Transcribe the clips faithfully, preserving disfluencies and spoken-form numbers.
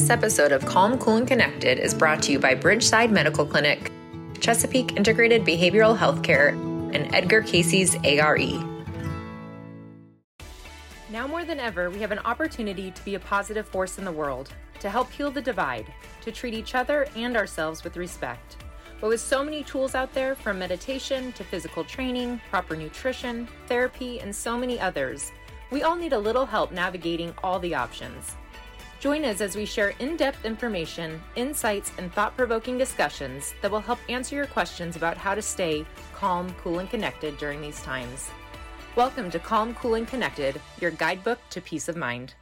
This episode of Calm, Cool, and Connected is brought to you by Bridgeside Medical Clinic, Chesapeake Integrated Behavioral Healthcare, and Edgar Cayce's A R E. Now more than ever, we have an opportunity to be a positive force in the world, to help heal the divide, to treat each other and ourselves with respect. But with so many tools out there, from meditation to physical training, proper nutrition, therapy, and so many others, we all need a little help navigating all the options. Join us as we share in-depth information, insights, and thought-provoking discussions that will help answer your questions about how to stay calm, cool, and connected during these times. Welcome to Calm, Cool, and Connected, your guidebook to peace of mind.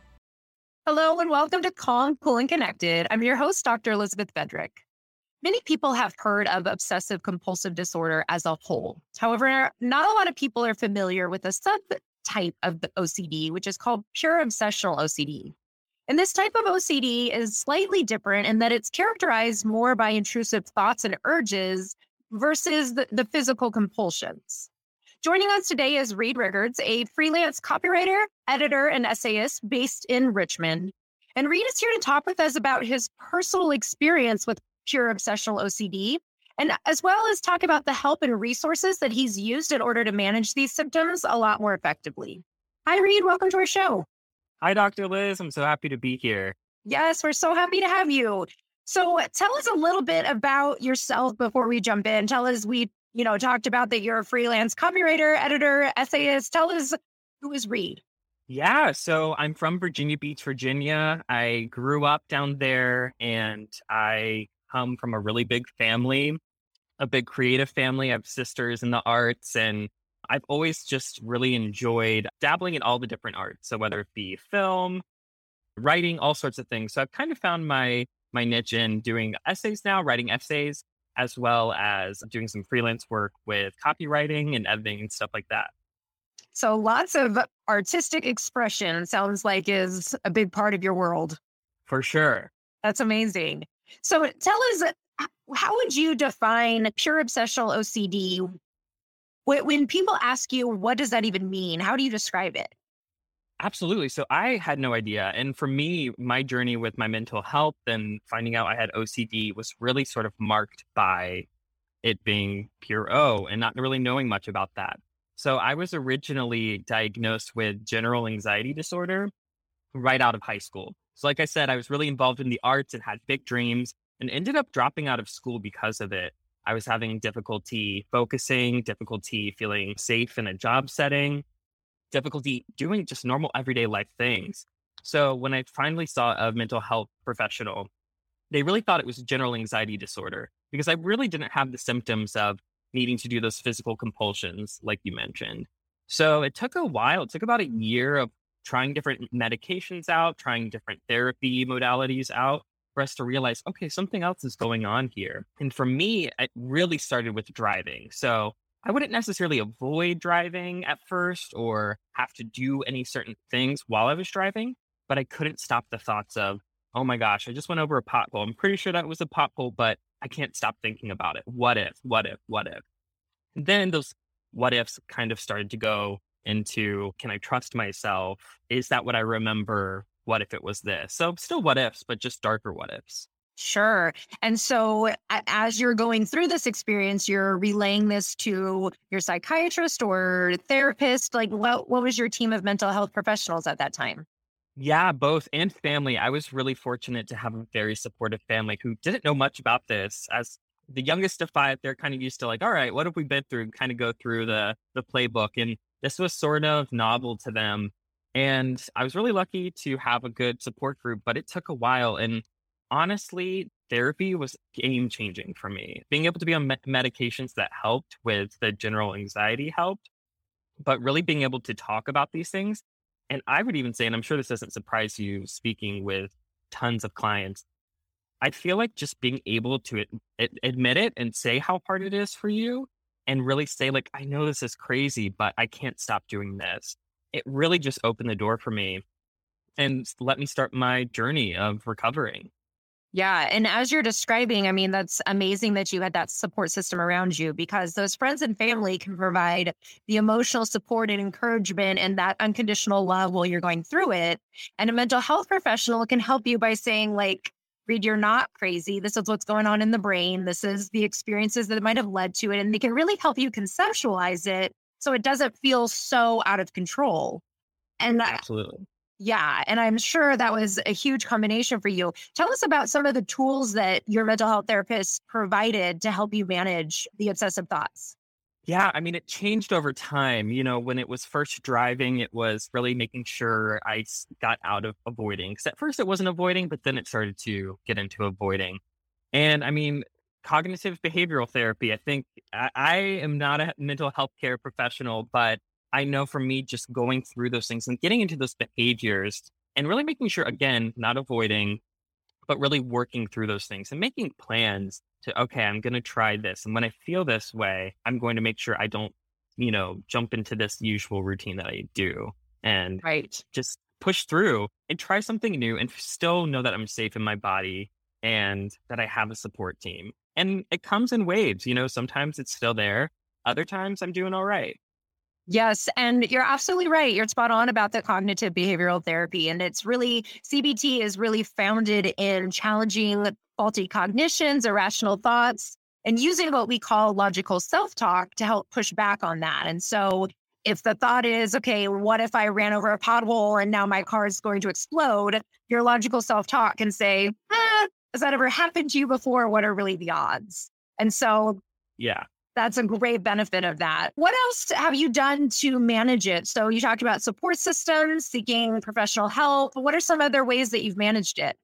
Hello, and welcome to Calm, Cool, and Connected. I'm your host, Doctor Elizabeth Fedrick. Many people have heard of obsessive compulsive disorder as a whole. However, not a lot of people are familiar with a subtype of the O C D, which is called pure obsessional O C D. And this type of O C D is slightly different in that it's characterized more by intrusive thoughts and urges versus the, the physical compulsions. Joining us today is Reed Rickards, a freelance copywriter, editor, and essayist based in Richmond. And Reed is here to talk with us about his personal experience with pure obsessional O C D, and as well as talk about the help and resources that he's used in order to manage these symptoms a lot more effectively. Hi, Reed. Welcome to our show. Hi, Doctor Liz. I'm so happy to be here. Yes, we're so happy to have you. So tell us a little bit about yourself before we jump in. Tell us, we, you know, talked about that you're a freelance copywriter, editor, essayist. Tell us, who is Reed? Yeah, so I'm from Virginia Beach, Virginia. I grew up down there, and I come from a really big family, a big creative family. I have sisters in the arts, and I've always just really enjoyed dabbling in all the different arts. So whether it be film, writing, all sorts of things. So I've kind of found my my niche in doing essays now, writing essays, as well as doing some freelance work with copywriting and editing and stuff like that. So lots of artistic expression, sounds like, is a big part of your world. For sure. That's amazing. So tell us, how would you define pure obsessional O C D? When people ask you, what does that even mean? How do you describe it? Absolutely. So I had no idea. And for me, my journey with my mental health and finding out I had O C D was really sort of marked by it being pure O and not really knowing much about that. So I was originally diagnosed with general anxiety disorder right out of high school. So like I said, I was really involved in the arts and had big dreams and ended up dropping out of school because of it. I was having difficulty focusing, difficulty feeling safe in a job setting, difficulty doing just normal everyday life things. So when I finally saw a mental health professional, they really thought it was general anxiety disorder because I really didn't have the symptoms of needing to do those physical compulsions like you mentioned. So it took a while. It took about a year of trying different medications out, trying different therapy modalities out, for us to realize, okay, something else is going on here. And for me, it really started with driving. So I wouldn't necessarily avoid driving at first or have to do any certain things while I was driving, but I couldn't stop the thoughts of, oh my gosh, I just went over a pothole. I'm pretty sure that was a pothole, but I can't stop thinking about it. What if, what if, what if? And then those what ifs kind of started to go into, can I trust myself? Is that what I remember? What if it was this? So still what ifs, but just darker what ifs. Sure. And so as you're going through this experience, you're relaying this to your psychiatrist or therapist. Like what, what was your team of mental health professionals at that time? Yeah, both, and family. I was really fortunate to have a very supportive family who didn't know much about this. As the youngest of five, they're kind of used to like, all right, what have we been through? Kind of go through the the playbook. And this was sort of novel to them. And I was really lucky to have a good support group, but it took a while. And honestly, therapy was game changing for me. Being able to be on me- medications that helped with the general anxiety helped, but really being able to talk about these things. And I would even say, and I'm sure this doesn't surprise you speaking with tons of clients, I feel like just being able to ad- ad- admit it and say how hard it is for you and really say like, I know this is crazy, but I can't stop doing this. It really just opened the door for me and let me start my journey of recovering. Yeah. And as you're describing, I mean, that's amazing that you had that support system around you, because those friends and family can provide the emotional support and encouragement and that unconditional love while you're going through it. And a mental health professional can help you by saying like, Reed, you're not crazy. This is what's going on in the brain. This is the experiences that might have led to it. And they can really help you conceptualize it so it doesn't feel so out of control. And Absolutely. Yeah. And I'm sure that was a huge combination for you. Tell us about some of the tools that your mental health therapist provided to help you manage the obsessive thoughts. Yeah, I mean, it changed over time. You know, when it was first driving, it was really making sure I got out of avoiding. Because at first it wasn't avoiding, but then it started to get into avoiding. And I mean, cognitive behavioral therapy, I think I, I am not a mental health care professional, but I know for me, just going through those things and getting into those behaviors and really making sure, again, not avoiding, but really working through those things and making plans to, okay, I'm going to try this. And when I feel this way, I'm going to make sure I don't, you know, jump into this usual routine that I do and right. just push through and try something new and still know that I'm safe in my body and that I have a support team. And it comes in waves, you know, sometimes it's still there. Other times I'm doing all right. Yes. And you're absolutely right. You're spot on about the cognitive behavioral therapy. And it's really, C B T is really founded in challenging faulty cognitions, irrational thoughts, and using what we call logical self-talk to help push back on that. And so if the thought is, okay, what if I ran over a pothole and now my car is going to explode? Your logical self-talk can say, ah, has that ever happened to you before? What are really the odds? And so, yeah. That's a great benefit of that. What else have you done to manage it? So you talked about support systems, seeking professional help. What are some other ways that you've managed it?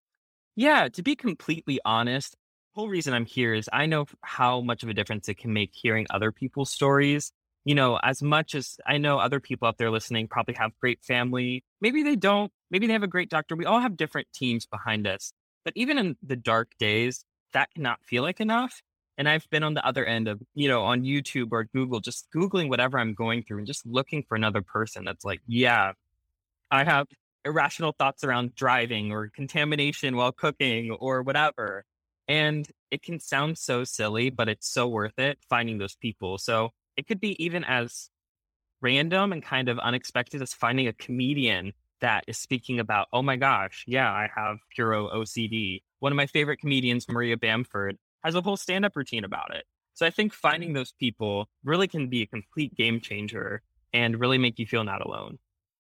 Yeah, to be completely honest, the whole reason I'm here is I know how much of a difference it can make hearing other people's stories. You know, as much as I know other people out there listening probably have great family, maybe they don't, maybe they have a great doctor. We all have different teams behind us. But even in the dark days, that cannot feel like enough. And I've been on the other end of, you know, on YouTube or Google, just Googling whatever I'm going through and just looking for another person that's like, yeah, I have irrational thoughts around driving or contamination while cooking or whatever. And it can sound so silly, but it's so worth it finding those people. So it could be even as random and kind of unexpected as finding a comedian that is speaking about, oh my gosh, yeah, I have puro O C D. One of my favorite comedians, Maria Bamford, has a whole stand-up routine about it. So I think finding those people really can be a complete game changer and really make you feel not alone.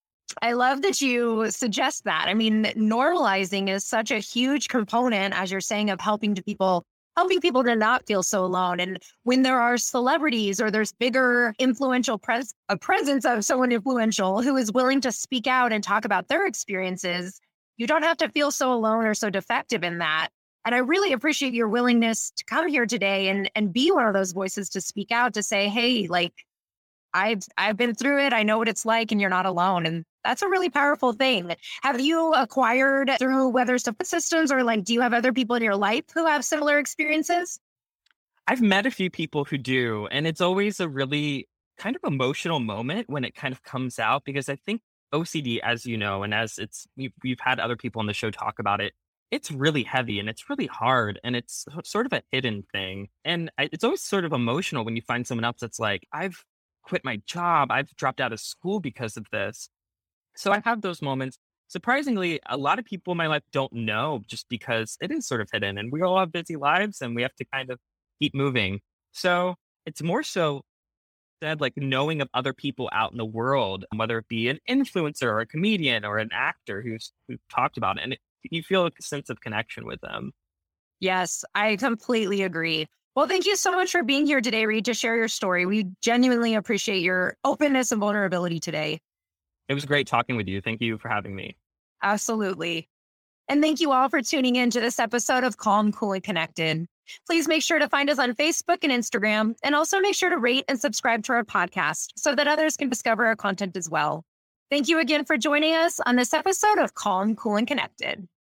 I love that you suggest that. I mean, normalizing is such a huge component, as you're saying, of helping to people, helping people to not feel so alone. And when there are celebrities or there's bigger influential pres- a presence of someone influential who is willing to speak out and talk about their experiences, you don't have to feel so alone or so defective in that. And I really appreciate your willingness to come here today and, and be one of those voices to speak out, to say, hey, like, I've I've been through it. I know what it's like, and you're not alone. And that's a really powerful thing. Have you acquired through whether support systems or like, do you have other people in your life who have similar experiences? I've met a few people who do, and it's always a really kind of emotional moment when it kind of comes out, because I think O C D, as you know, and as it's we've, we've had other people on the show talk about it, it's really heavy and it's really hard and it's sort of a hidden thing. And it's always sort of emotional when you find someone else that's like, I've quit my job, I've dropped out of school because of this. So I have those moments. Surprisingly, a lot of people in my life don't know, just because it is sort of hidden and we all have busy lives and we have to kind of keep moving. So it's more so that like knowing of other people out in the world, whether it be an influencer or a comedian or an actor who's who talked about it. And it, you feel a sense of connection with them. Yes, I completely agree. Well, thank you so much for being here today, Reed, to share your story. We genuinely appreciate your openness and vulnerability today. It was great talking with you. Thank you for having me. Absolutely. And thank you all for tuning in to this episode of Calm, Cool, and Connected. Please make sure to find us on Facebook and Instagram, and also make sure to rate and subscribe to our podcast so that others can discover our content as well. Thank you again for joining us on this episode of Calm, Cool, and Connected.